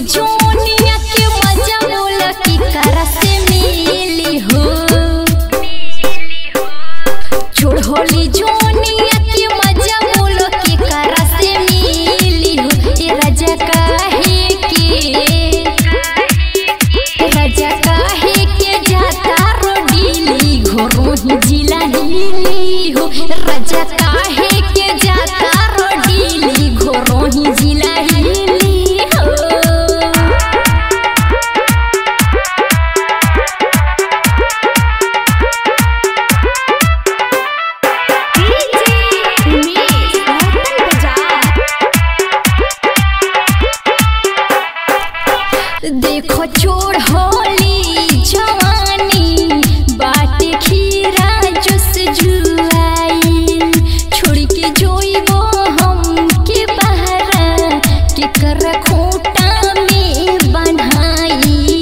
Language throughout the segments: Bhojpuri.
जोनिया के मजा बोला की करा से मिली हो। छोड़ होली जोनिया के मजा बोलो की करा से मिली हो। ये राजा काहे के जाता रोडीली घरों ही जिला हिली हो। राजा काहे के जाता रोडीली घरों ही जिला हिली हो। देखो चोर होली जवानी बाटे खीरा जुस जुआई। छोड़ के जोइबो हम के बहरा के कर खोटा में बन्हाई।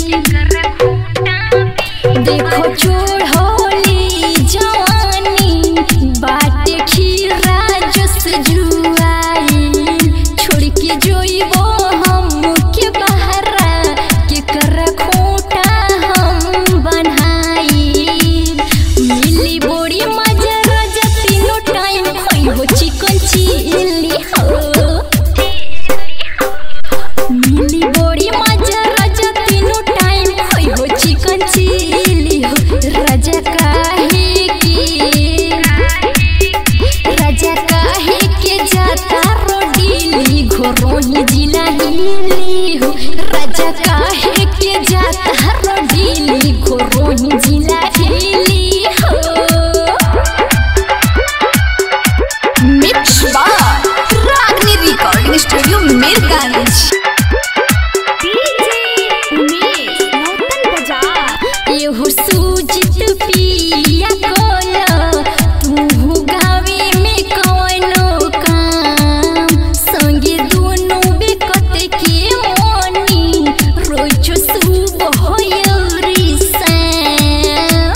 देखो चोर होली जवानी बाटे खीरा जुस जुआई। छोड़ के जोइबो हम के बहरा के कर खोटा हम बन्हाई। मिली बोरी मजा राजा तीनों टाइम खइबो चिकन चिल्ली हो। मिली बोरी मजा राजा तीनों टाइम खइबो चिकन चिल्ली हो। राजा काहे के जाता रोडीली घरों ही जिला हिली हो। राजा काहे के जाता रोडीली घरों ही जिला हिली हो। मिक्स बार रागनी रिकॉर्डिंग स्टूडियो मीरगंज। एहो सूजित पिया कोला तू गावे में कौनो काम। संगे दोनों बेकत के मोनी रोज सुबह होयरी शाम।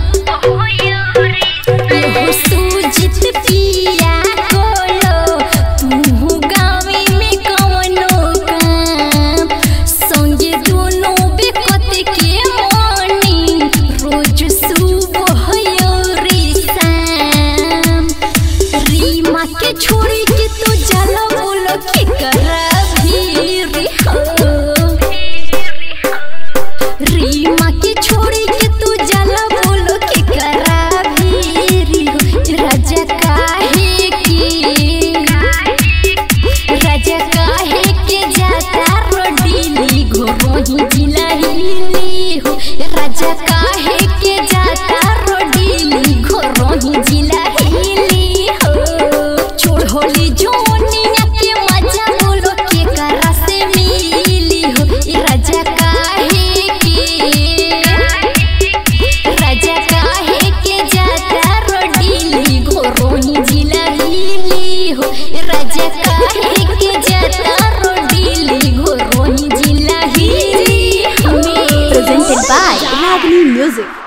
एहो सूजित पिया कोला तू गावे में कौनो काम। संगे दोनों बेकत के मोनी रोज सुबह होयरी शाम। रीमा के छोड़ी के तू जाला बोलो के करा भीरी हो। रीमा के छोड़ी के तू जाला बोलो के करा भीरी हो। राजा काहे के जाता रोडीली घरों ही जिला हिली हो। राजा काहे के जाता रोडीली घरों ही जिला हिली हो। छोड़ होली जोनिया के मजा बोलो के करा से मिली हो। राजा काहे के जाता रोडीली घरों ही जिला हिली हो। राजा काहे के जाता रोडीली घरों ही जिला हिली हो। Presented by Ragini Music।